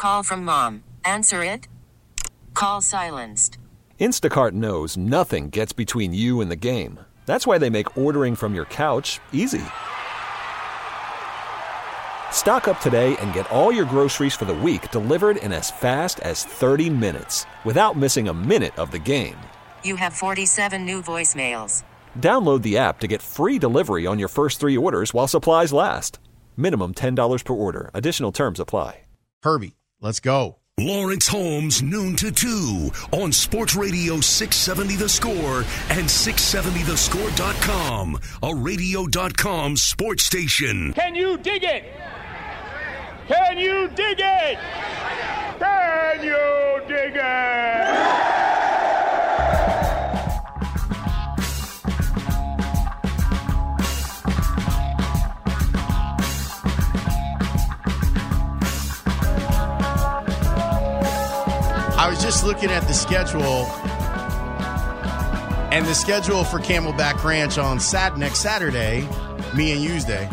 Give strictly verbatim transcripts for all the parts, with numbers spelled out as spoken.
Call from mom. Answer it. Call silenced. Instacart knows nothing gets between you and the game. That's why they make ordering from your couch easy. Stock up today and get all your groceries for the week delivered in as fast as thirty minutes without missing a minute of the game. You have forty-seven new voicemails. Download the app to get free delivery on your first three orders while supplies last. Minimum ten dollars per order. Additional terms apply. Herbie, let's go. Lawrence Holmes, noon to two on Sports Radio six seventy The Score and six seventy the score dot com, a radio dot com sports station. Can you dig it? Can you dig it? Can you dig it? I was just looking at the schedule, and the schedule for Camelback Ranch on Sat- next Saturday, me and you's day,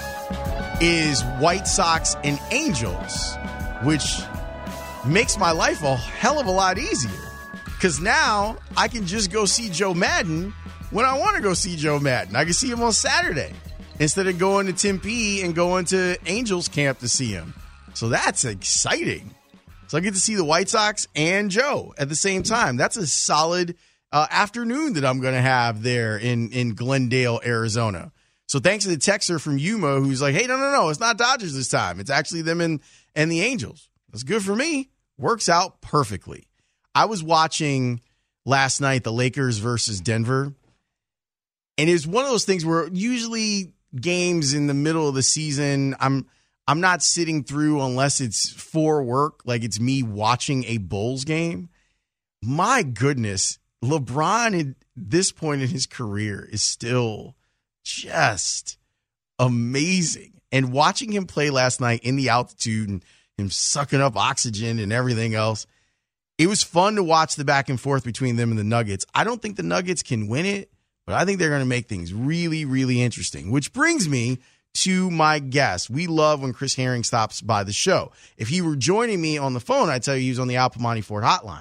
is White Sox and Angels, which makes my life a hell of a lot easier. Because now I can just go see Joe Madden when I want to go see Joe Madden. I can see him on Saturday instead of going to Tempe and going to Angels camp to see him. So that's exciting. So I get to see the White Sox and Joe at the same time. That's a solid uh, afternoon that I'm going to have there in, in Glendale, Arizona. So thanks to the texter from Yuma who's like, hey, no, no, no, it's not Dodgers this time. It's actually them and, and the Angels. That's good for me. Works out perfectly. I was watching last night the Lakers versus Denver, and it's one of those things where usually games in the middle of the season, I'm – I'm not sitting through unless it's for work, like it's me watching a Bulls game. My goodness, LeBron at this point in his career is still just amazing. And watching him play last night in the altitude and him sucking up oxygen and everything else, it was fun to watch the back and forth between them and the Nuggets. I don't think the Nuggets can win it, but I think they're going to make things really, really interesting, which brings me to my guest. We love when Chris Herring stops by the show. If he were joining me on the phone, I'd tell you he was on the Al Piemonte Ford hotline.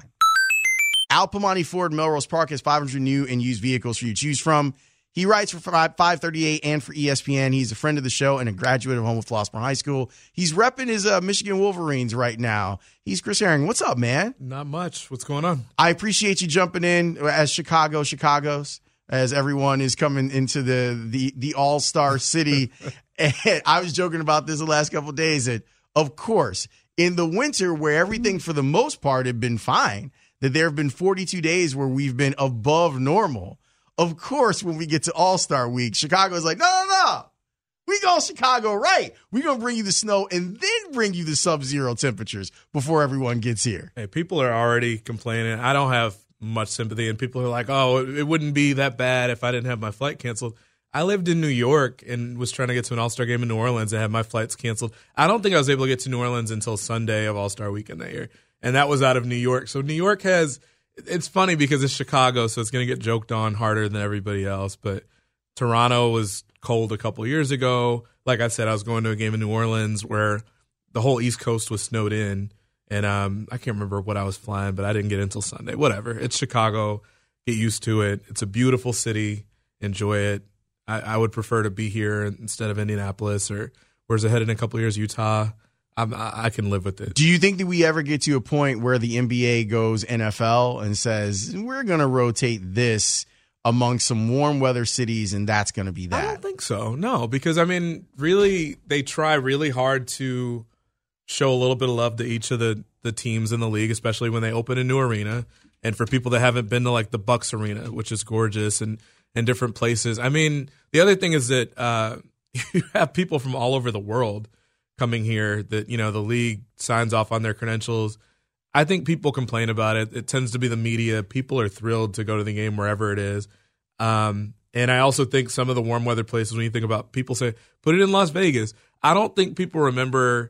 Al Piemonte Ford Melrose Park has five hundred new and used vehicles for you to choose from. He writes for five thirty-eight and for E S P N. He's a friend of the show and a graduate of Homewood Flossmoor High School. He's repping his uh, Michigan Wolverines right now. He's Chris Herring. What's up, man? Not much. What's going on? I appreciate you jumping in as Chicago, Chicago's, as everyone is coming into the the, the all-star city. And I was joking about this the last couple of days that, of course, in the winter where everything for the most part had been fine, that there have been forty-two days where we've been above normal. Of course, when we get to All-Star Week, Chicago's like, no, no, no. We go Chicago right. We're going to bring you the snow and then bring you the sub-zero temperatures before everyone gets here. Hey, people are already complaining. I don't have much sympathy, and people are like, oh, it wouldn't be that bad if I didn't have my flight canceled. I lived in New York and was trying to get to an All-Star game in New Orleans and had my flights canceled. I don't think I was able to get to New Orleans until Sunday of All-Star Weekend that year, and that was out of New York. So New York has – it's funny because it's Chicago, so it's going to get joked on harder than everybody else. But Toronto was cold a couple years ago. Like I said, I was going to a game in New Orleans where the whole East Coast was snowed in, and um, I can't remember what I was flying, but I didn't get in until Sunday. Whatever. It's Chicago. Get used to it. It's a beautiful city. Enjoy it. I, I would prefer to be here instead of Indianapolis or where's ahead in a couple of years, Utah. I'm, I can live with it. Do you think that we ever get to a point where the N B A goes N F L and says, we're going to rotate this among some warm weather cities and that's going to be that? I don't think so. No, because, I mean, really, they try really hard to show a little bit of love to each of the, the teams in the league, especially when they open a new arena. And for people that haven't been to, like, the Bucks Arena, which is gorgeous, and in different places. I mean, the other thing is that uh, you have people from all over the world coming here that, you know, the league signs off on their credentials. I think people complain about it. It tends to be the media. People are thrilled to go to the game wherever it is. Um, and I also think some of the warm weather places, when you think about, people say, put it in Las Vegas. I don't think people remember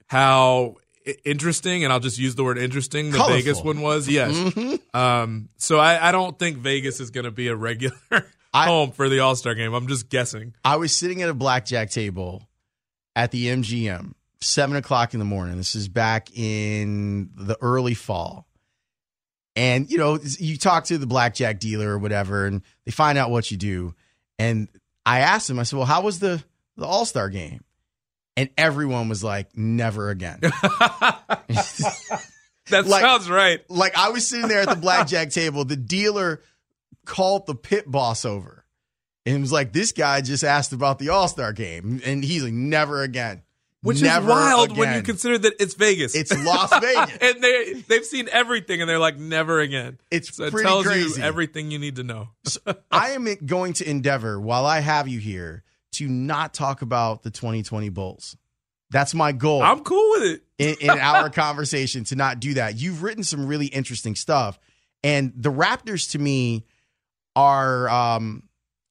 how interesting, and I'll just use the word interesting, the Colorful. Vegas one was. Yes. Mm-hmm. Um, so I, I don't think Vegas is going to be a regular I, home for the All-Star game. I'm just guessing. I was sitting at a blackjack table at the M G M seven o'clock in the morning. This is back in the early fall. And, you know, you talk to the blackjack dealer or whatever, and they find out what you do. And I asked him, I said, well, how was the, the All-Star game? And everyone was like, never again. That like, sounds right. Like I was sitting there at the blackjack table. The dealer called the pit boss over and was like, this guy just asked about the All-Star game. And he's like, never again. Which never is wild again. when you consider that it's Vegas. It's Las Vegas. And they, they've seen everything, and they're like, never again. It's so pretty it tells crazy. you everything you need to know. So I am going to endeavor, while I have you here, to not talk about the twenty twenty Bulls. That's my goal. I'm cool with it. in, in our conversation, to not do that. You've written some really interesting stuff. And the Raptors, to me, are um,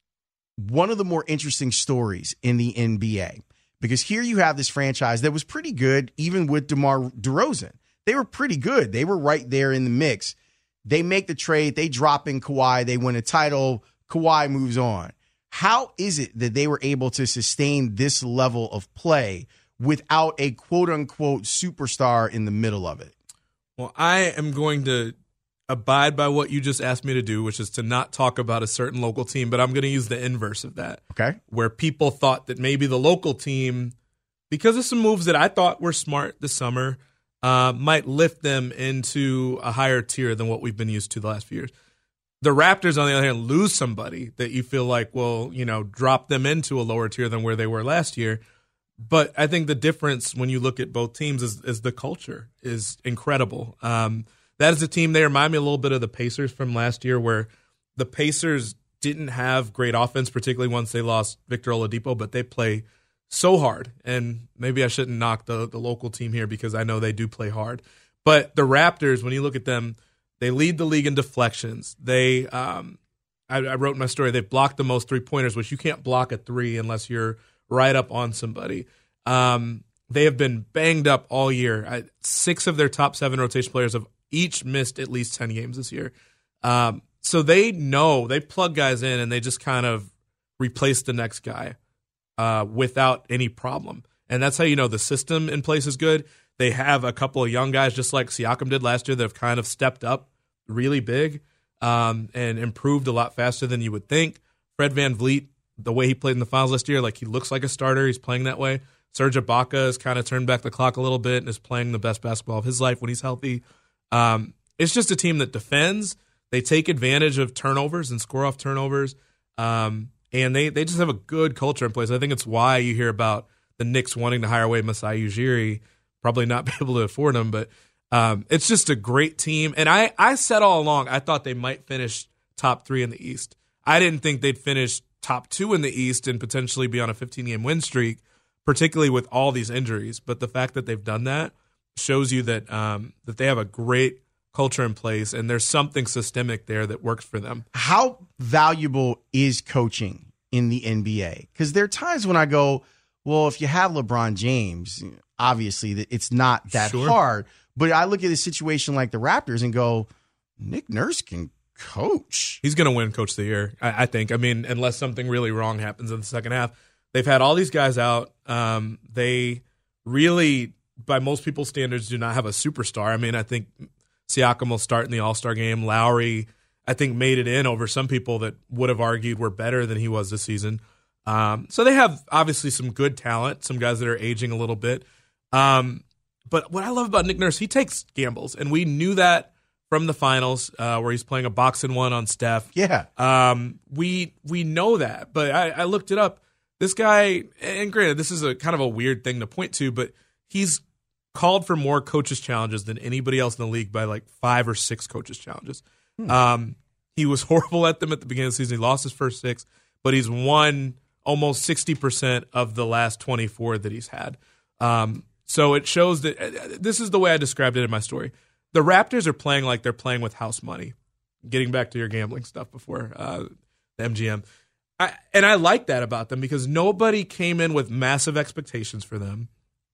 one of the more interesting stories in the N B A. Because here you have this franchise that was pretty good, even with DeMar DeRozan. They were pretty good. They were right there in the mix. They make the trade. They drop in Kawhi. They win a title. Kawhi moves on. How is it that they were able to sustain this level of play without a quote-unquote superstar in the middle of it? Well, I am going to abide by what you just asked me to do, which is to not talk about a certain local team, but I'm going to use the inverse of that. Okay. Where people thought that maybe the local team, because of some moves that I thought were smart this summer, uh, might lift them into a higher tier than what we've been used to the last few years. The Raptors, on the other hand, lose somebody that you feel like will, you know, drop them into a lower tier than where they were last year. But I think the difference when you look at both teams is, is the culture is incredible. Um, that is a team, they remind me a little bit of the Pacers from last year, where the Pacers didn't have great offense, particularly once they lost Victor Oladipo, but they play so hard. And maybe I shouldn't knock the, the local team here because I know they do play hard. But the Raptors, when you look at them, they lead the league in deflections. They, um, I, I wrote in my story, they've blocked the most three-pointers, which you can't block a three unless you're right up on somebody. Um, they have been banged up all year. I, six of their top seven rotation players have each missed at least ten games this year. Um, so they know, they plug guys in and they just kind of replace the next guy uh, without any problem. And that's how you know the system in place is good. They have a couple of young guys, just like Siakam did last year, that have kind of stepped up really big um, and improved a lot faster than you would think. Fred VanVleet, the way he played in the finals last year, like he looks like a starter. He's playing that way. Serge Ibaka has kind of turned back the clock a little bit and is playing the best basketball of his life when he's healthy. Um, it's just a team that defends. They take advantage of turnovers and score off turnovers. Um, and they, they just have a good culture in place. I think it's why you hear about the Knicks wanting to hire away Masai Ujiri, probably not be able to afford him, but um, it's just a great team. And I, I said all along, I thought they might finish top three in the East. I didn't think they'd finish top two in the East and potentially be on a fifteen-game win streak, particularly with all these injuries. But the fact that they've done that shows you that um, that they have a great culture in place, and there's something systemic there that works for them. How valuable is coaching in the N B A? Because there are times when I go, well, if you have LeBron James, obviously it's not that Sure. hard. But I look at a situation like the Raptors and go, Nick Nurse can coach. He's going to win Coach of the Year, I, I think. I mean, unless something really wrong happens in the second half. They've had all these guys out. Um, they really, by most people's standards, do not have a superstar. I mean, I think Siakam will start in the All-Star game. Lowry, I think, made it in over some people that would have argued were better than he was this season. Um, so they have, obviously, some good talent, some guys that are aging a little bit. Um, but what I love about Nick Nurse, he takes gambles, and we knew that from the finals uh, where he's playing a boxing one on Steph. Yeah. Um, we we know that, but I, I looked it up. This guy, and granted, this is a kind of a weird thing to point to, but he's called for more coaches' challenges than anybody else in the league by like five or six coaches' challenges. Hmm. Um, he was horrible at them at the beginning of the season. He lost his first six, but he's won almost sixty percent of the last twenty-four that he's had. Um, so it shows that uh, this is the way I described it in my story. The Raptors are playing like they're playing with house money. Getting back to your gambling stuff before uh, the M G M. I, and I like that about them because nobody came in with massive expectations for them.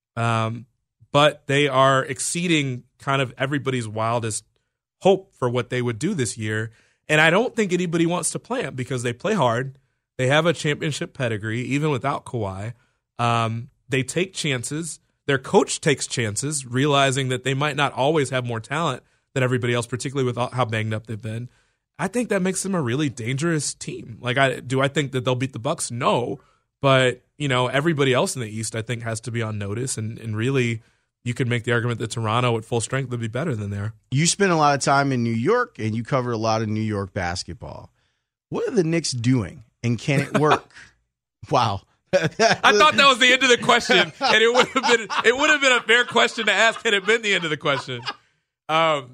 Um, but they are exceeding kind of everybody's wildest hope for what they would do this year. And I don't think anybody wants to play them because they play hard. They have a championship pedigree, even without Kawhi. Um, they take chances. Their coach takes chances, realizing that they might not always have more talent than everybody else, particularly with how banged up they've been. I think that makes them a really dangerous team. Like, I do I think that they'll beat the Bucks? No. But, you know, everybody else in the East, I think, has to be on notice. And, and really, you could make the argument that Toronto at full strength would be better than there. You spend a lot of time in New York, and you cover a lot of New York basketball. What are the Knicks doing, and can it work? Wow. I thought that was the end of the question, and it would have been it would have been a fair question to ask had it been the end of the question. Um,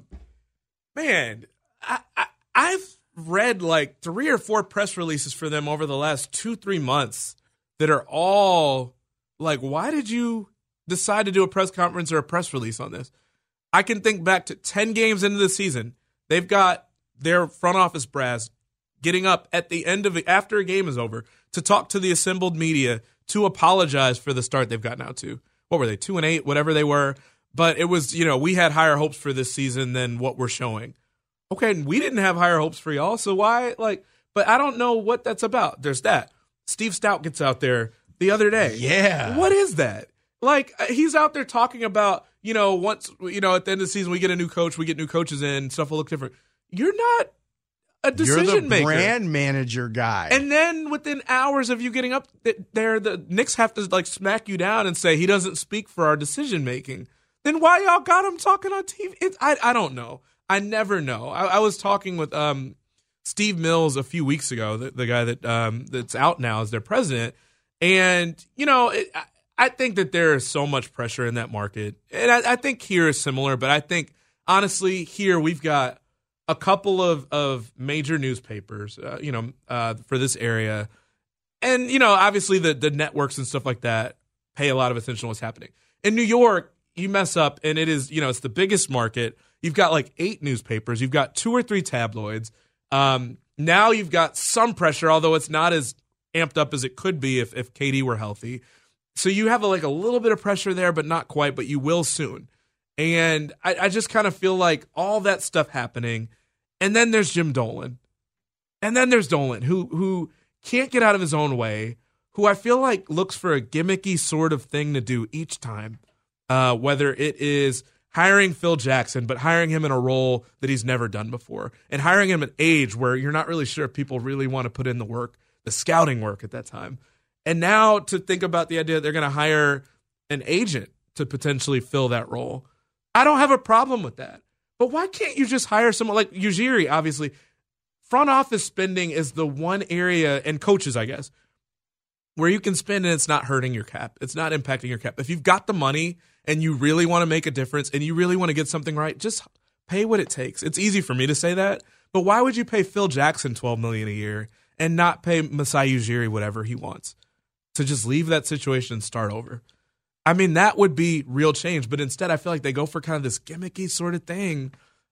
man, I, I, I've read like three or four press releases for them over the last two, three months that are all like, why did you decide to do a press conference or a press release on this? I can think back to ten games into the season. They've got their front office brass getting up at the end of it, after a game is over, to talk to the assembled media, to apologize for the start they've gotten out to. What were they, two and eight, whatever they were? But it was, you know, we had higher hopes for this season than what we're showing. Okay, we didn't have higher hopes for y'all, so why, like, but I don't know what that's about. There's that. Steve Stout gets out there the other day. Yeah. What is that? Like, he's out there talking about, you know, once, you know, at the end of the season, we get a new coach, we get new coaches in, stuff will look different. You're not a decision You're the maker. brand manager guy. And then within hours of you getting up there, the Knicks have to, like, smack you down and say he doesn't speak for our decision making. Then why y'all got him talking on T V? It's, I I don't know. I never know. I, I was talking with um, Steve Mills a few weeks ago, the, the guy that um, that's out now as their president. And, you know, it, I, I think that there is so much pressure in that market. And I, I think here is similar, but I think, honestly, here we've got a couple of, of major newspapers, uh, you know, uh, for this area. And, you know, obviously the, the networks and stuff like that pay a lot of attention to what's happening. In New York, you mess up, and it is, you know, it's the biggest market. You've got like eight newspapers. You've got two or three tabloids. Um, now you've got some pressure, although it's not as amped up as it could be if, if K D were healthy. So you have a, like a little bit of pressure there, but not quite, but you will soon. And I, I just kind of feel like all that stuff happening. And then there's Jim Dolan. And then there's Dolan, who who can't get out of his own way, who I feel like looks for a gimmicky sort of thing to do each time. Uh, whether it is hiring Phil Jackson, but hiring him in a role that he's never done before, and hiring him at age where you're not really sure if people really want to put in the work, the scouting work at that time. And now to think about the idea that they're going to hire an agent to potentially fill that role. I don't have a problem with that. But why can't you just hire someone like Ujiri? Obviously, front office spending is the one area, and coaches, I guess, where you can spend and it's not hurting your cap. It's not impacting your cap. If you've got the money and you really want to make a difference and you really want to get something right, just pay what it takes. It's easy for me to say that, but why would you pay Phil Jackson twelve million dollars a year and not pay Masai Ujiri whatever he wants? To just leave that situation and start over. I mean, that would be real change, but instead I feel like they go for kind of this gimmicky sort of thing,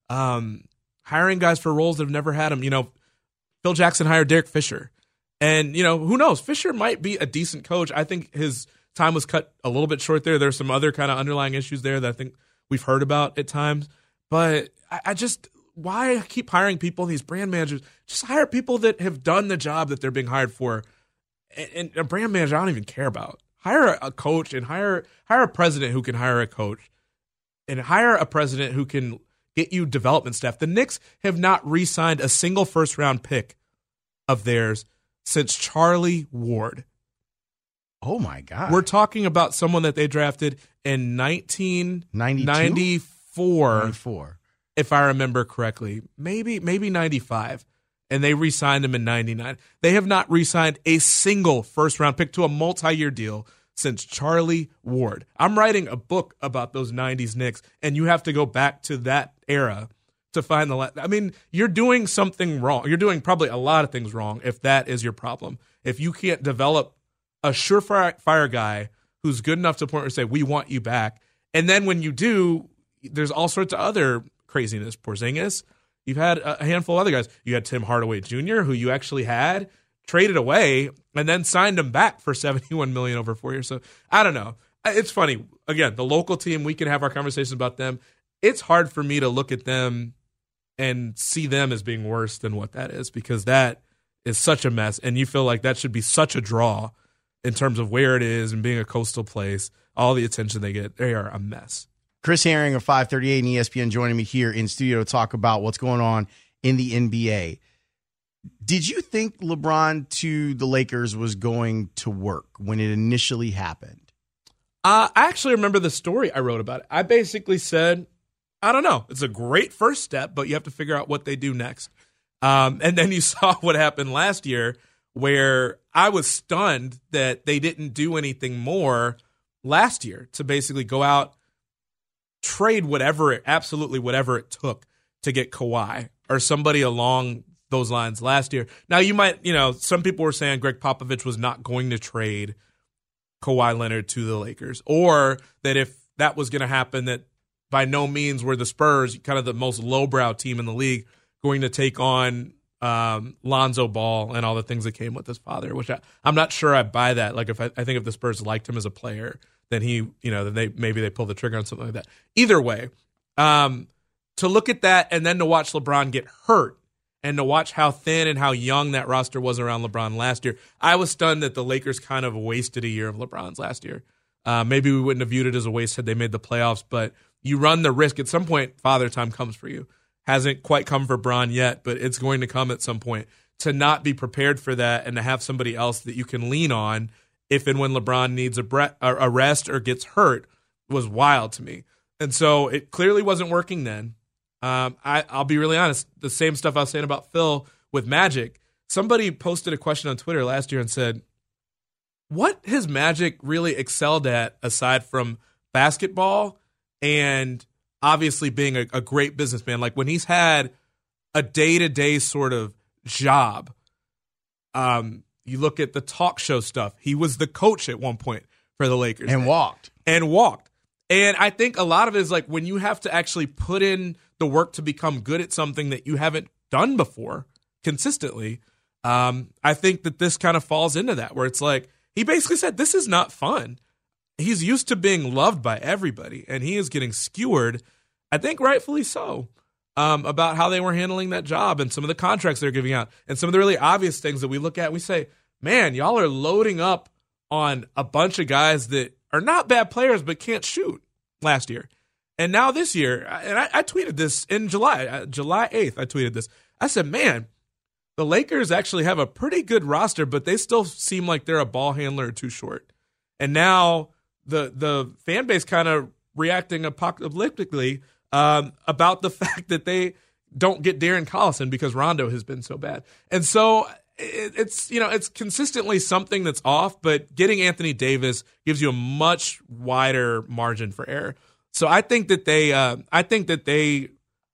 um, hiring guys for roles that have never had them. You know, Phil Jackson hired Derek Fisher. And, you know, who knows? Fisher might be a decent coach. I think his time was cut a little bit short there. There's some other kind of underlying issues there that I think we've heard about at times. But I, I just, why keep hiring people, these brand managers? Just hire people that have done the job that they're being hired for. And, and a brand manager I don't even care about. Hire a coach and hire hire a president who can hire a coach. And hire a president who can get you development staff. The Knicks have not re-signed a single first-round pick of theirs since Charlie Ward. Oh, my God. We're talking about someone that they drafted in nineteen ninety-four, ninety-four if I remember correctly. Maybe maybe ninety-five. And they re-signed him in ninety-nine. They have not re-signed a single first-round pick to a multi-year deal since Charlie Ward. I'm writing a book about those nineties Knicks, and you have to go back to that era to find the – I mean, you're doing something wrong. You're doing probably a lot of things wrong if that is your problem. If you can't develop a surefire fire guy who's good enough to the point where you say, we want you back. And then when you do, there's all sorts of other craziness. Porzingis. You've had a handful of other guys. You had Tim Hardaway Junior, who you actually had traded away and then signed him back for seventy-one million dollars over four years. So I don't know. It's funny. Again, the local team, we can have our conversations about them. It's hard for me to look at them and see them as being worse than what that is, because that is such a mess. And you feel like that should be such a draw in terms of where it is and being a coastal place, all the attention they get, they are a mess. Chris Herring of five thirty-eight and E S P N joining me here in studio to talk about what's going on in the N B A. Did you think LeBron to the Lakers was going to work when it initially happened? Uh, I actually remember the story I wrote about it. I basically said, I don't know. It's a great first step, but you have to figure out what they do next. Um, and then you saw what happened last year, where I was stunned that they didn't do anything more last year to basically go out, trade whatever, it, absolutely whatever it took to get Kawhi or somebody along those lines last year. Now, you might, you know, some people were saying Greg Popovich was not going to trade Kawhi Leonard to the Lakers, or that if that was going to happen, that by no means were the Spurs, kind of the most lowbrow team in the league, going to take on um, Lonzo Ball and all the things that came with his father, which I, I'm not sure I buy that. Like, if I, I think if the Spurs liked him as a player, then he, you know, then they maybe they pull the trigger on something like that. Either way, um, to look at that and then to watch LeBron get hurt and to watch how thin and how young that roster was around LeBron last year, I was stunned that the Lakers kind of wasted a year of LeBron's last year. Uh, maybe we wouldn't have viewed it as a waste had they made the playoffs, but you run the risk. At some point, father time comes for you. Hasn't quite come for Bron yet, but it's going to come at some point. To not be prepared for that and to have somebody else that you can lean on if and when LeBron needs a, bre- a rest or gets hurt was wild to me. And so it clearly wasn't working then. Um, I, I'll be really honest. The same stuff I was saying about Phil with Magic. Somebody posted a question on Twitter last year and said, what has Magic really excelled at aside from basketball and obviously being a, a great businessman? Like when he's had a day-to-day sort of job, um, you look at the talk show stuff. He was the coach at one point for the Lakers. And walked. And walked. And I think a lot of it is like when you have to actually put in the work to become good at something that you haven't done before consistently, um, I think that this kind of falls into that, where it's like, he basically said, this is not fun. He's used to being loved by everybody, and he is getting skewered, I think rightfully so, um, about how they were handling that job and some of the contracts they're giving out and some of the really obvious things that we look at and we say, man, y'all are loading up on a bunch of guys that are not bad players but can't shoot last year. And now this year, and I, I tweeted this in July, uh, July eighth, I tweeted this. I said, man, the Lakers actually have a pretty good roster, but they still seem like they're a ball handler or too short. And now the the fan base kind of reacting apocalyptically um, about the fact that they don't get Darren Collison because Rondo has been so bad. And so it, it's, you know, it's consistently something that's off, but getting Anthony Davis gives you a much wider margin for error. So I think that they, uh, I think that they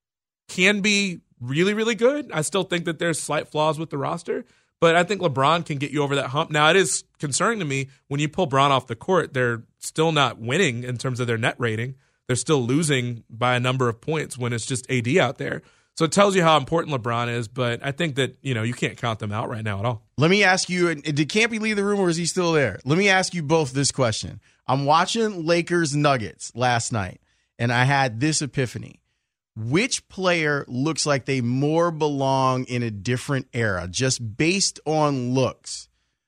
can be really, really good. I still think that there's slight flaws with the roster, but I think LeBron can get you over that hump. Now, it is concerning to me when you pull Bron off the court, they're still not winning in terms of their net rating. They're still losing by a number of points when it's just A D out there. So it tells you how important LeBron is, but I think that, you know, you can't count them out right now at all. Let me ask you, did Campy leave the room or is he still there? Let me ask you both this question. I'm watching Lakers Nuggets last night, and I had this epiphany. Which player looks like they more belong in a different era, just based on looks?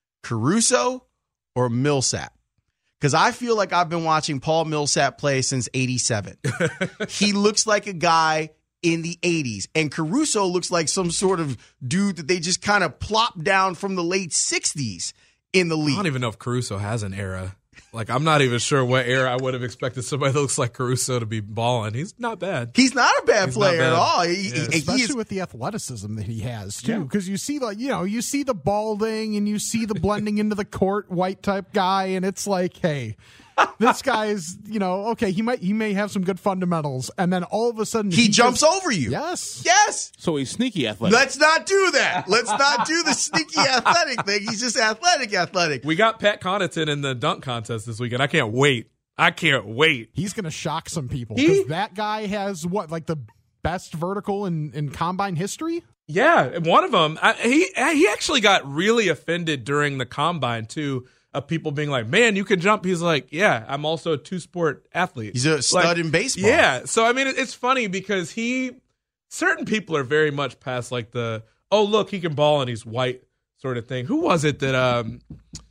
Caruso or Millsap? Because I feel like I've been watching Paul Millsap play since eighty-seven. He looks like a guy in the eighties. And Caruso looks like some sort of dude that they just kind of plopped down from the late sixties in the league. I don't even know if Caruso has an era. Like, I'm not even sure what era I would have expected somebody that looks like Caruso to be balling. He's not bad. He's not a bad He's player bad. at all. He, Yeah. he, Especially is, with the athleticism that he has, too. Because you see, like, you know, you see the balding and you see the blending into the court white type guy, and it's like, hey, this guy's, you know, okay, he might he may have some good fundamentals, and then all of a sudden he, he jumps just, over you. Yes. Yes. So he's sneaky athletic. Let's not do that. Let's not do the sneaky athletic thing. He's just athletic, athletic. We got Pat Connaughton in the dunk contest this weekend. I can't wait. I can't wait. He's going to shock some people He- because that guy has what, like the best vertical in, in combine history? Yeah, and one of them, I, he he actually got really offended during the combine, too, of people being like, man, you can jump. He's like, yeah, I'm also a two-sport athlete. He's a stud Like, in baseball. Yeah, so, I mean, it, it's funny because he, certain people are very much past like the, oh, look, he can ball and he's white sort of thing. Who was it that, um,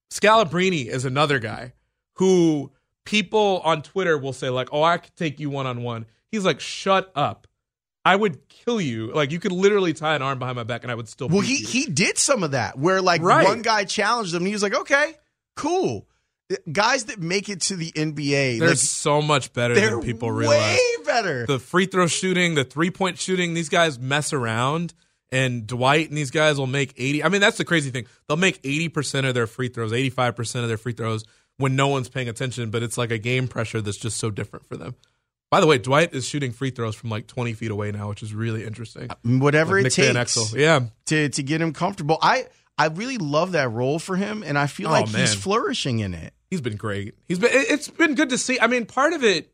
Scalabrine is another guy who people on Twitter will say, like, oh, I could take you one-on-one. He's like, shut up. I would kill you. Like, you could literally tie an arm behind my back and I would still Well, beat he, you. he did some of that where, like, Right. one guy challenged him and he was like, okay, cool. Guys that make it to the N B A, They're like, so much better they're than people way realize. better. The free throw shooting, the three-point shooting, these guys mess around. And Dwight and these guys will make eighty. I mean, that's the crazy thing. They'll make eighty percent of their free throws, eighty-five percent of their free throws when no one's paying attention, but it's like a game pressure that's just so different for them. By the way, Dwight is shooting free throws from like twenty feet away now, which is really interesting. Whatever Like it Nick Van takes Exel. Yeah. to, to get him comfortable. I, I really love that role for him, and I feel Oh, like man. he's flourishing in it. He's been great. He's been. it- It's been good to see. I mean, part of it,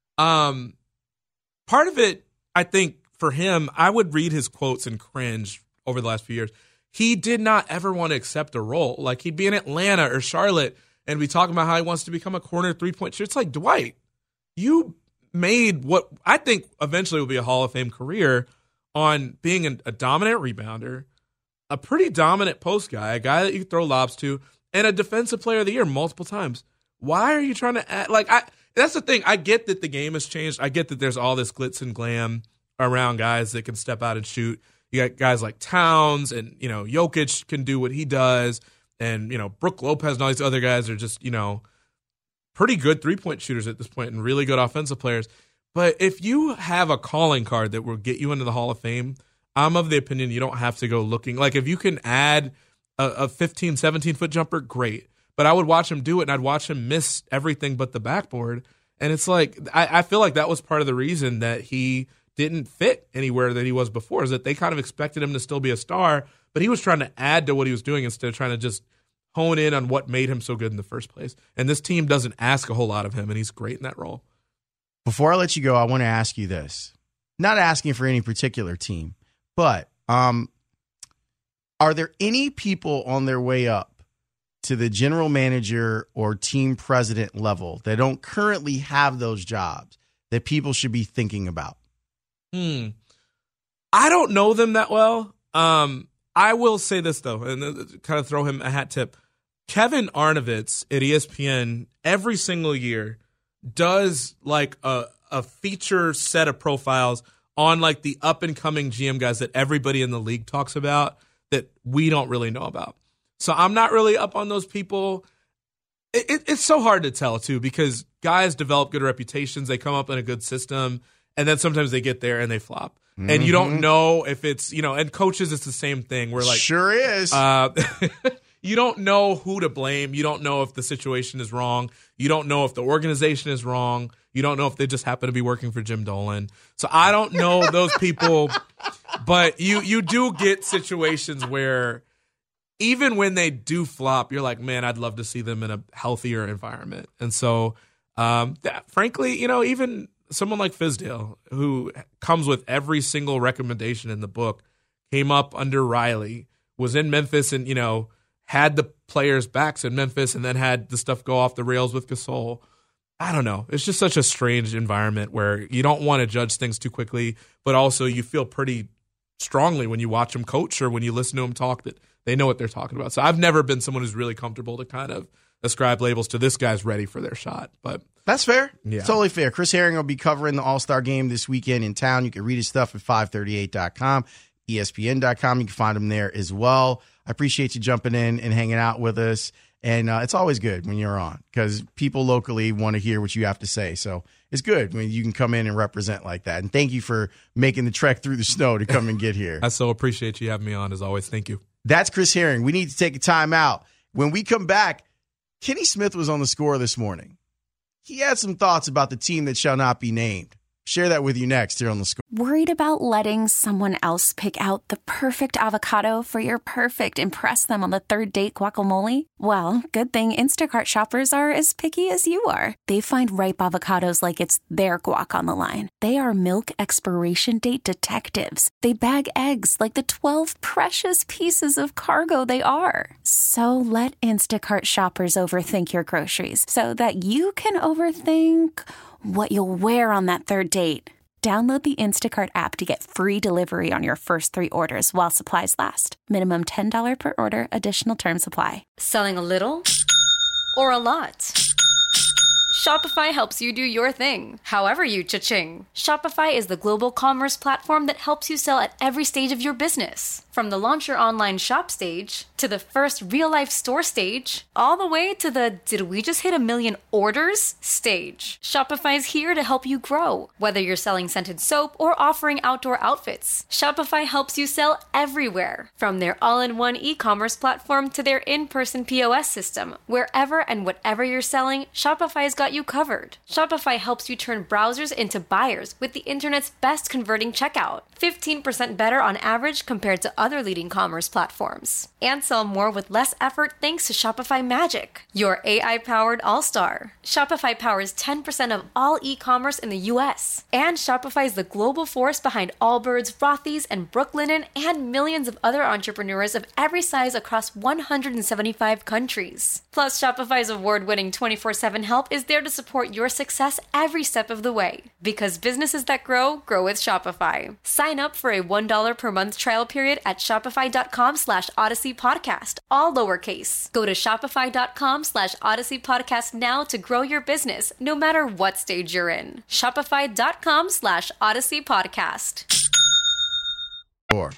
um, part of it, I think for him, I would read his quotes and cringe over the last few years. He did not ever want to accept a role. Like, he'd be in Atlanta or Charlotte and be talking about how he wants to become a corner three-point shooter. It's like, Dwight, you made what I think eventually will be a Hall of Fame career on being a, a dominant rebounder, a pretty dominant post guy, a guy that you throw lobs to, and a defensive player of the year multiple times. Why are you trying to add, like, I, that's the thing. I get that the game has changed. I get that there's all this glitz and glam around guys that can step out and shoot. You got guys like Towns and, you know, Jokic can do what he does. And, you know, Brook Lopez and all these other guys are just, you know, pretty good three-point shooters at this point and really good offensive players. But if you have a calling card that will get you into the Hall of Fame, I'm of the opinion you don't have to go looking. Like, if you can add a, a fifteen, seventeen-foot jumper, great. But I would watch him do it, and I'd watch him miss everything but the backboard. And it's like, I, I feel like that was part of the reason that he didn't fit anywhere that he was before, is that they kind of expected him to still be a star, but he was trying to add to what he was doing instead of trying to just hone in on what made him so good in the first place. And this team doesn't ask a whole lot of him, and he's great in that role. Before I let you go, I want to ask you this. Not asking for any particular team, but um, are there any people on their way up to the general manager or team president level that don't currently have those jobs that people should be thinking about? Hmm. I don't know them that well. Um, I will say this, though, and kind of throw him a hat tip. Kevin Arnovitz at E S P N every single year does like a, a feature set of profiles on like the up-and-coming G M guys that everybody in the league talks about that we don't really know about. So I'm not really up on those people. It, it, it's so hard to tell, too, because guys develop good reputations. They come up in a good system. And then sometimes they get there and they flop. Mm-hmm. And you don't know if it's, you know, and coaches, it's the same thing. We're like, sure is. Uh, you don't know who to blame. You don't know if the situation is wrong. You don't know if the organization is wrong. You don't know if they just happen to be working for Jim Dolan. So I don't know those people. But you, you do get situations where even when they do flop, you're like, man, I'd love to see them in a healthier environment. And so, um, that, frankly, you know, even someone like Fizdale, who comes with every single recommendation in the book, came up under Riley, was in Memphis and, you know, had the players' backs in Memphis and then had the stuff go off the rails with Gasol. I don't know. It's just such a strange environment where you don't want to judge things too quickly, but also you feel pretty strongly when you watch them coach or when you listen to them talk that they know what they're talking about. So I've never been someone who's really comfortable to kind of ascribe labels to this guy's ready for their shot, but that's fair. Yeah. Totally fair. Chris Herring will be covering the All-Star game this weekend in town. You can read his stuff at five thirty-eight dot com, E S P N dot com. You can find him there as well. I appreciate you jumping in and hanging out with us. And uh, it's always good when you're on because people locally want to hear what you have to say. So it's good when you can come in and represent like that. And thank you for making the trek through the snow to come and get here. I so appreciate you having me on as always. Thank you. That's Chris Herring. We need to take a time out. When we come back, Kenny Smith was on the Score this morning. He had some thoughts about the team that shall not be named. Share that with you next here on the Score. Worried about letting someone else pick out the perfect avocado for your perfect impress them on the third date guacamole? Well, good thing Instacart shoppers are as picky as you are. They find ripe avocados like it's their guac on the line. They are milk expiration date detectives. They bag eggs like the twelve precious pieces of cargo they are. So let Instacart shoppers overthink your groceries so that you can overthink what you'll wear on that third date. Download the Instacart app to get free delivery on your first three orders while supplies last. Minimum ten dollars per order. Additional terms apply. Selling a little or a lot? Shopify helps you do your thing, however you cha-ching. Shopify is the global commerce platform that helps you sell at every stage of your business. From the launch your online shop stage, to the first real-life store stage, all the way to the did we just hit a million orders stage. Shopify's here to help you grow. Whether you're selling scented soap or offering outdoor outfits, Shopify helps you sell everywhere. From their all-in-one e-commerce platform to their in-person P O S system, wherever and whatever you're selling, Shopify's got you covered. Shopify helps you turn browsers into buyers with the internet's best converting checkout. fifteen percent better on average compared to other leading commerce platforms. And sell more with less effort thanks to Shopify Magic, your A I-powered all-star. Shopify powers ten percent of all e-commerce in the U S. And Shopify is the global force behind Allbirds, Rothy's, and Brooklinen, and millions of other entrepreneurs of every size across one hundred seventy-five countries. Plus, Shopify's award-winning twenty-four seven help is there to support your success every step of the way. Because businesses that grow, grow with Shopify. Sign up for a one dollar per month trial period at shopify.com slash Odyssey Podcast, all lowercase. Go to shopify.com slash Odyssey Podcast now to grow your business, no matter what stage you're in. Shopify.com slash Odyssey Podcast. Four.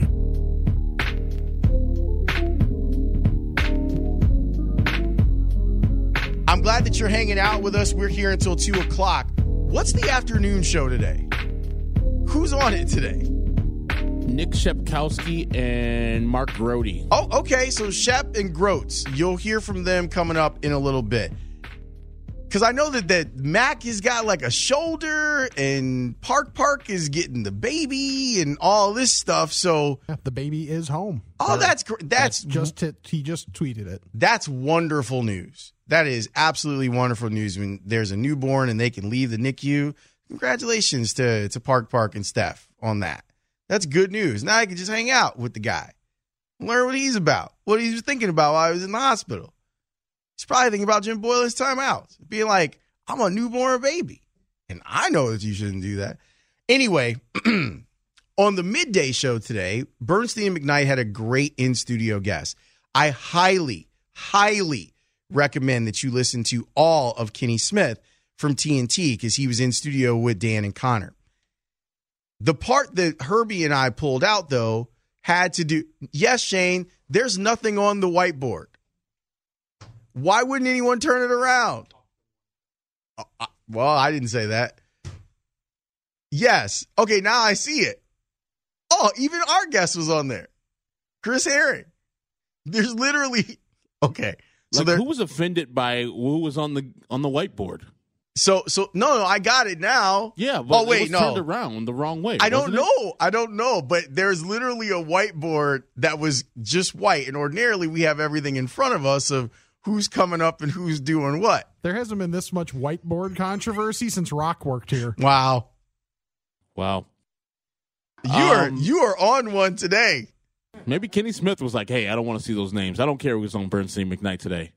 I'm glad that you're hanging out with us. We're here until two o'clock. What's the afternoon show today? Who's on it today? Nick Shepkowski and Mark Grody. Oh, okay. So Shep and Groats. You'll hear from them coming up in a little bit. Because I know that, that Mac has got like a shoulder and Park Park is getting the baby and all this stuff. So yeah, the baby is home. Oh, that's great. That's, that's just t- he just tweeted it. That's wonderful news. That is absolutely wonderful news when there's a newborn and they can leave the N I C U. Congratulations to, to Park Park and Steph on that. That's good news. Now I can just hang out with the guy, learn what he's about, what he was thinking about while he was in the hospital. He's probably thinking about Jim Boylan's timeouts, being like, I'm a newborn baby, and I know that you shouldn't do that. Anyway, on the midday show today, Bernstein and McKnight had a great in-studio guest. I highly, highly recommend that you listen to all of Kenny Smith from T N T because he was in studio with Dan and Connor. The part that Herbie and I pulled out, though, had to do, yes, Shane, there's nothing on the whiteboard. Why wouldn't anyone turn it around? Oh, I, well, I didn't say that. Yes. Okay, now I see it. Oh, even our guest was on there. Chris Herring. There's literally, okay. So like there, who was offended by who was on the on the whiteboard? So, so no, no, I got it now. Yeah, but oh, wait, it was no. turned around the wrong way. I don't wasn't know. It? I don't know. But there's literally a whiteboard that was just white. And ordinarily we have everything in front of us of who's coming up and who's doing what. There hasn't been this much whiteboard controversy since Rock worked here. Wow. Wow. You are Um, you are on one today. Maybe Kenny Smith was like, hey, I don't want to see those names. I don't care who's on Bernstein McKnight today.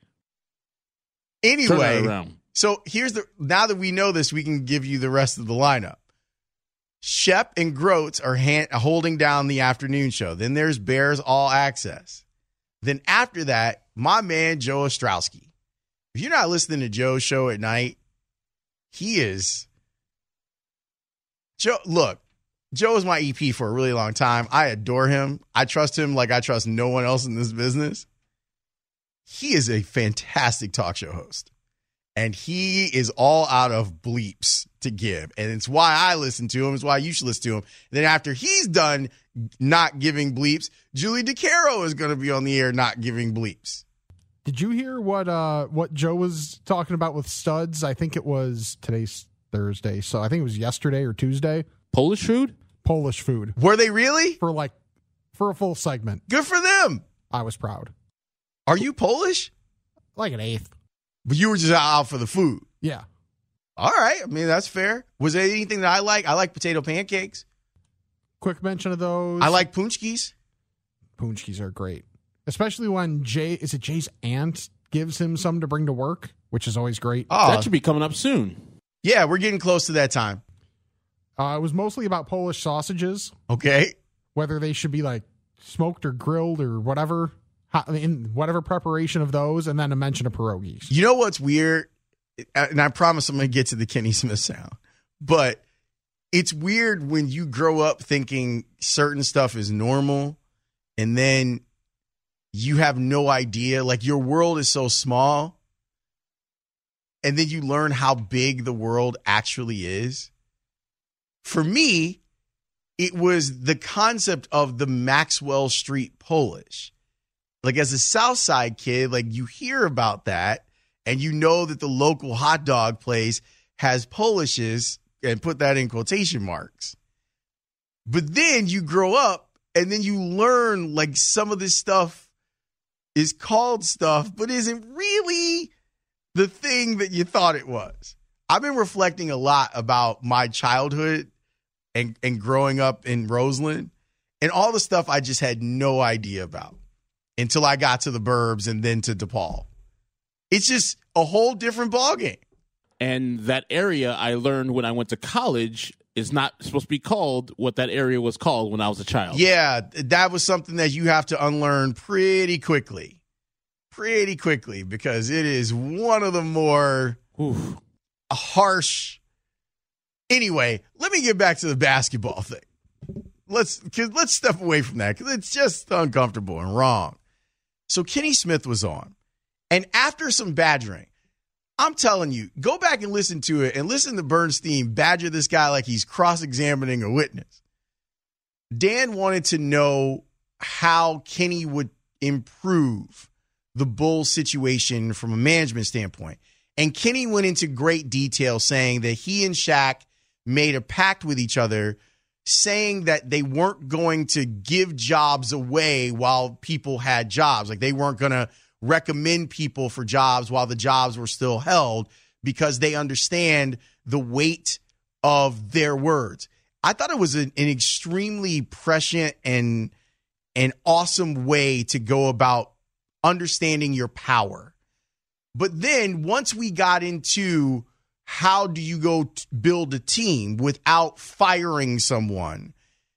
Turn Anyway, that around. so here's the now that we know this, we can give you the rest of the lineup. Shep and Groats are hand, holding down the afternoon show. Then there's Bears All Access. Then after that, my man Joe Ostrowski. If you're not listening to Joe's show at night, he is Joe. Look, Joe is my E P for a really long time. I adore him. I trust him like I trust no one else in this business. He is a fantastic talk show host. And he is all out of bleeps to give. And it's why I listen to him. It's why you should listen to him. Then after he's done not giving bleeps, Julie DeCaro is going to be on the air not giving bleeps. Did you hear what uh, what Joe was talking about with studs? I think it was today's Thursday. So I think it was yesterday or Tuesday. Polish food? Polish food. Were they really? For like, for a full segment. Good for them. I was proud. Are you Polish? Like an eighth. But you were just out for the food. Yeah. All right. I mean, that's fair. Was there anything that I like? I like potato pancakes. Quick mention of those. I like punchkis. Punchkis are great. Especially when Jay, is it Jay's aunt gives him some to bring to work, which is always great. Oh, That should be coming up soon. yeah, we're getting close to that time. Uh, it was mostly about Polish sausages. Okay. Whether they should be like smoked or grilled or whatever, in whatever preparation of those, and then a mention of pierogies. You know what's weird? And I promise I'm going to get to the Kenny Smith sound. But it's weird when you grow up thinking certain stuff is normal and then you have no idea. Like your world is so small. And then you learn how big the world actually is. For me, it was the concept of the Maxwell Street Polish. Like as a South Side kid, like you hear about that and you know that the local hot dog place has Polishes and put that in quotation marks. But then you grow up and then you learn like some of this stuff is called stuff, but isn't really the thing that you thought it was. I've been reflecting a lot about my childhood and, and growing up in Roseland and all the stuff I just had no idea about until I got to the Burbs and then to DePaul. It's just a whole different ballgame. And that area I learned when I went to college is not supposed to be called what that area was called when I was a child. Yeah, that was something that you have to unlearn pretty quickly. Pretty quickly, because it is one of the more Oof. harsh. Anyway, let me get back to the basketball thing. Let's cause let's step away from that because it's just uncomfortable and wrong. So Kenny Smith was on, and after some badgering, I'm telling you, go back and listen to it and listen to Bernstein badger this guy like he's cross-examining a witness. Dan wanted to know how Kenny would improve the Bulls situation from a management standpoint. And Kenny went into great detail saying that he and Shaq made a pact with each other saying that they weren't going to give jobs away while people had jobs. Like they weren't going to recommend people for jobs while the jobs were still held because they understand the weight of their words. I thought it was an, an extremely prescient and an awesome way to go about understanding your power. But then once we got into how do you go t- build a team without firing someone,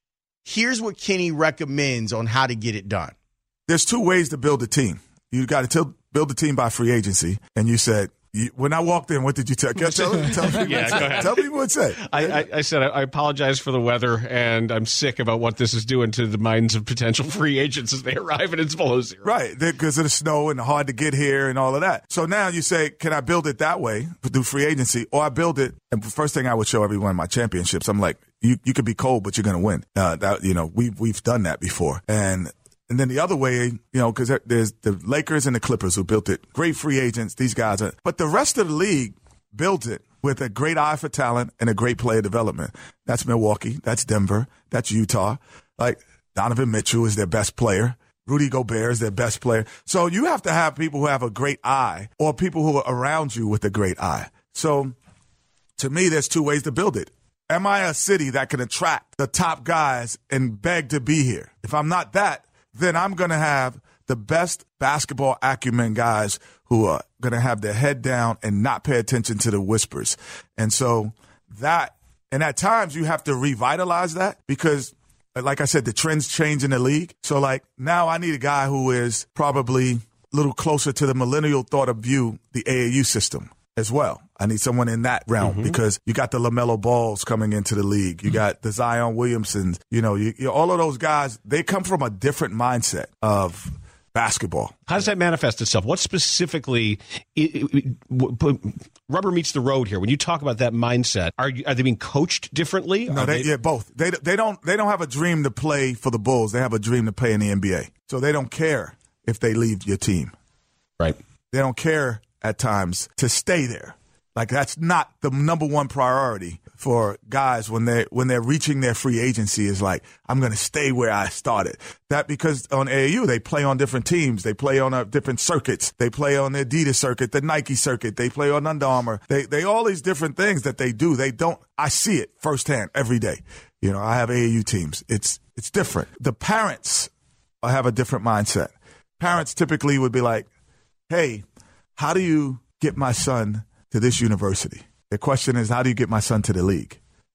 here's what Kenny recommends on how to get it done. There's two ways to build a team. You got to build a team by free agency. And you said, you, when I walked in, what did you tell? Tell, tell, tell, me, yeah, what go ahead. tell me what it said. I, I, I said, I, I apologize for the weather, and I'm sick about what this is doing to the minds of potential free agents as they arrive and it's below zero. Right, because of the snow and hard to get here and all of that. So now you say, can I build it that way, through free agency, or I build it, and the first thing I would show everyone my championships, I'm like, you, you could be cold, but you're going to win. Uh, that, you know, we've, we've done that before. And And then the other way, you know, because there's the Lakers and the Clippers who built it. Great free agents. These guys are. But the rest of the league built it with a great eye for talent and a great player development. That's Milwaukee. That's Denver. That's Utah. Like Donovan Mitchell is their best player. Rudy Gobert is their best player. So you have to have people who have a great eye or people who are around you with a great eye. So to me, there's two ways to build it. Am I a city that can attract the top guys and beg to be here? If I'm not that, then I'm going to have the best basketball acumen guys who are going to have their head down and not pay attention to the whispers. And so that, and at times you have to revitalize that because, like I said, the trends change in the league. So like now I need a guy who is probably a little closer to the millennial thought of view, the A A U system as well. I need someone in that realm mm-hmm. because you got the LaMelo Balls coming into the league. You mm-hmm. got the Zion Williamsons. You know, you, you, all of those guys, they come from a different mindset of basketball. How does that manifest itself? What specifically it, it, it, rubber meets the road here? When you talk about that mindset, are, you, are they being coached differently? No, they, they, yeah, both. They they don't they don't have a dream to play for the Bulls. They have a dream to play in the N B A. So they don't care if they leave your team. Right. They don't care at times to stay there. Like that's not the number one priority for guys when they when they're reaching their free agency is like, I'm going to stay where I started. That because on A A U they play on different teams, they play on a different circuits, they play on the Adidas circuit, the Nike circuit, they play on Under Armour. They they all these different things that they do. They don't. I see it firsthand every day. You know, I have A A U teams. It's it's different. The parents have a different mindset. Parents typically would be like, hey, how do you get my son to this university? The question is, how do you get my son to the league?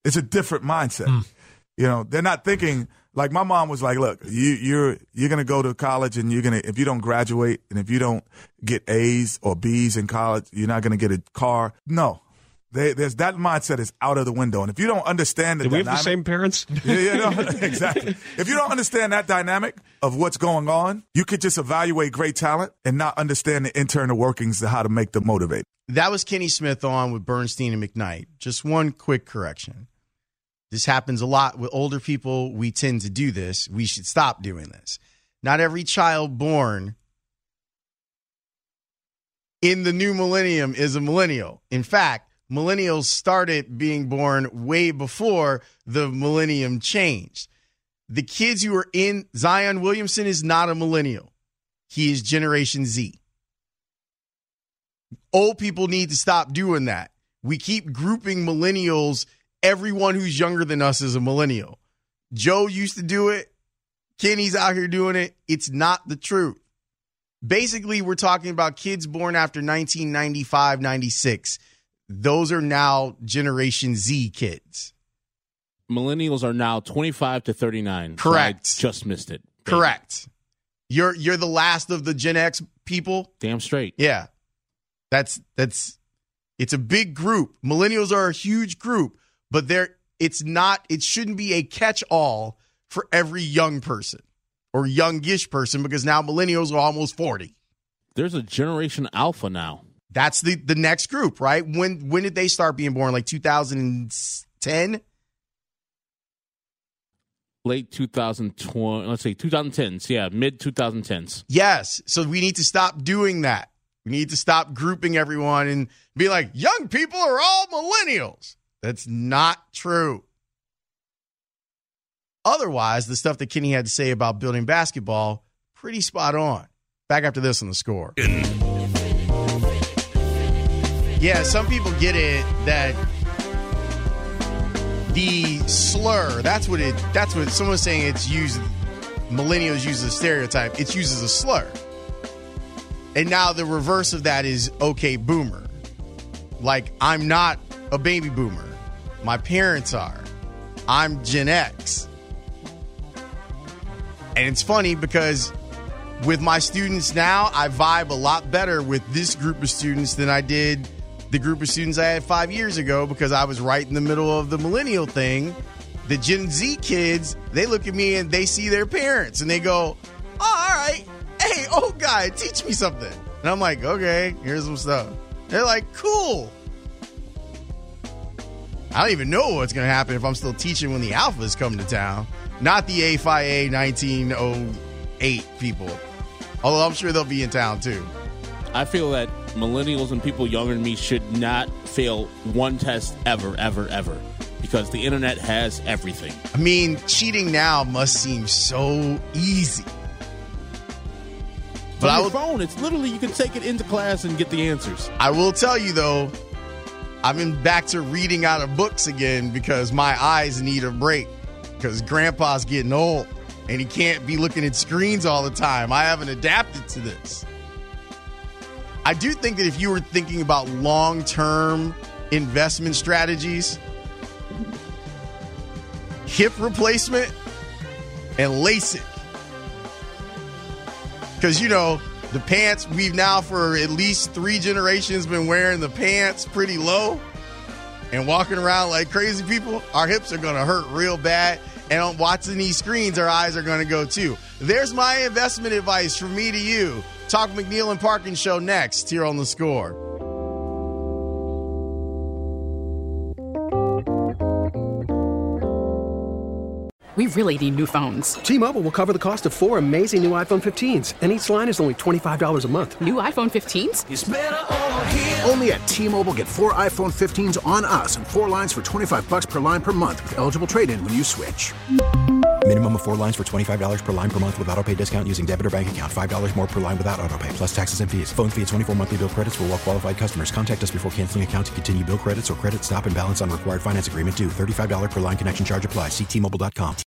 It's a different mindset. Mm. You know, they're not thinking like my mom was like, look, you, you're you're going to go to college and you're going to, if you don't graduate and if you don't get A's or B's in college, you're not going to get a car. No. They, there's that mindset is out of the window. And if you don't understand the Did dynamic. we have the same parents? Yeah, yeah, no, exactly. If you don't understand that dynamic of what's going on, you could just evaluate great talent and not understand the internal workings of how to make them motivate. That was Kenny Smith on with Bernstein and McKnight. Just one quick correction. This happens a lot with older people. We tend to do this. We should stop doing this. Not every child born in the new millennium is a millennial. In fact, millennials started being born way before the millennium changed. The kids who are in Zion Williamson is not a millennial. He is Generation Z. Old people need to stop doing that. We keep grouping millennials. Everyone who's younger than us is a millennial. Joe used to do it. Kenny's out here doing it. It's not the truth. Basically, we're talking about kids born after nineteen ninety-five, ninety-six. Those are now Generation Z kids. Millennials are now twenty-five to thirty-nine. Correct. So I just missed it. Correct. You're you're the last of the Gen X people. Damn straight. Yeah. That's that's it's a big group. Millennials are a huge group, but they're it's not it shouldn't be a catch-all for every young person or youngish person because now millennials are almost forty. There's a Generation Alpha now. That's the, the next group, right? When when did they start being born? Like two thousand ten? Late two thousand twenty, let's say twenty tens. Yeah, mid twenty tens. Yes. So we need to stop doing that. We need to stop grouping everyone and be like, young people are all millennials. That's not true. Otherwise, the stuff that Kenny had to say about building basketball, pretty spot on. Back after this on The Score. Yeah, some people get it that the slur, that's what it, that's what someone's saying it's used, millennials use as a stereotype, it's used as a slur. And now the reverse of that is, okay, boomer. Like, I'm not a baby boomer. My parents are. I'm Gen X. And it's funny because with my students now, I vibe a lot better with this group of students than I did the group of students I had five years ago because I was right in the middle of the millennial thing. The Gen Z kids, they look at me and they see their parents and they go, oh, all right, hey, old guy, teach me something. And I'm like, okay, here's some stuff. They're like, cool. I don't even know what's going to happen if I'm still teaching when the alphas come to town. Not the A F I A nineteen oh eight people. Although I'm sure they'll be in town too. I feel that millennials and people younger than me should not fail one test ever, ever, ever. Because the internet has everything. I mean, cheating now must seem so easy. But on your phone, it's literally you can take it into class and get the answers. I will tell you though, I've been back to reading out of books again because my eyes need a break. Because grandpa's getting old and he can't be looking at screens all the time. I haven't adapted to this. I do think that if you were thinking about long-term investment strategies, hip replacement and LASIK. Because, you know, the pants, we've now for at least three generations been wearing the pants pretty low and walking around like crazy people. Our hips are going to hurt real bad. And on watching these screens, our eyes are going to go too. There's my investment advice from me to you. Talk McNeil and Parkins show next here on The Score. We really need new phones. T-Mobile will cover the cost of four amazing new iPhone fifteens, and each line is only twenty-five dollars a month. New iPhone fifteens? It's better over here. Only at T-Mobile, get four iPhone fifteens on us and four lines for twenty-five dollars per line per month with eligible trade-in when you switch. Minimum of four lines for twenty-five dollars per line per month with autopay discount using debit or bank account. five dollars more per line without autopay, plus taxes and fees. Phone fee at twenty-four monthly bill credits for well-qualified customers. Contact us before canceling account to continue bill credits or credit stop and balance on required finance agreement due. thirty-five dollars per line connection charge applies. See T Mobile dot com.